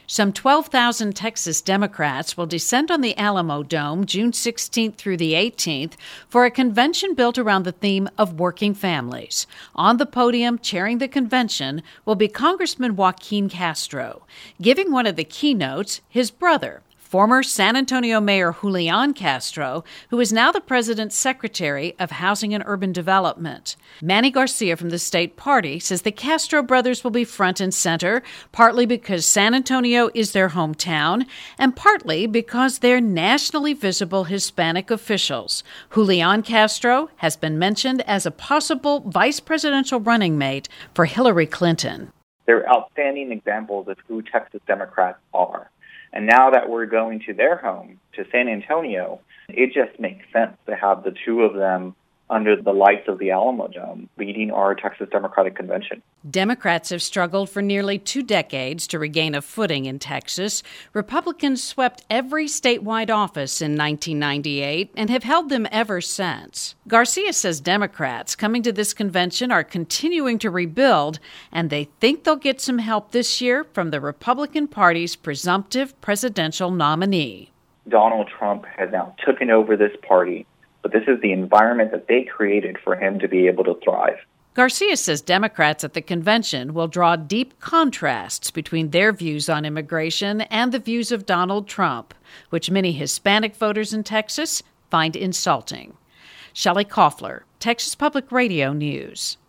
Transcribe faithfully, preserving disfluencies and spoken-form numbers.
Some twelve thousand Texas Democrats will descend on the Alamo Dome June sixteenth through the eighteenth for a convention built around the theme of working families. On the podium, chairing the convention, will be Congressman Joaquin Castro. Giving one of the keynotes, his brother, former San Antonio Mayor Julian Castro, who is now the president's Secretary of Housing and Urban Development. Manny Garcia from the state party says the Castro brothers will be front and center, partly because San Antonio is their hometown, and partly because they're nationally visible Hispanic officials. Julian Castro has been mentioned as a possible vice presidential running mate for Hillary Clinton. They're outstanding examples of who Texas Democrats are. And now that we're going to their home, to San Antonio, it just makes sense to have the two of them under the lights of the Alamo Dome leading our Texas Democratic Convention. Democrats have struggled for nearly two decades to regain a footing in Texas. Republicans swept every statewide office in nineteen ninety-eight and have held them ever since. Garcia says Democrats coming to this convention are continuing to rebuild, and they think they'll get some help this year from the Republican Party's presumptive presidential nominee. Donald Trump has now taken over this party, but this is the environment that they created for him to be able to thrive. Garcia says Democrats at the convention will draw deep contrasts between their views on immigration and the views of Donald Trump, which many Hispanic voters in Texas find insulting. Shelley Koffler, Texas Public Radio News.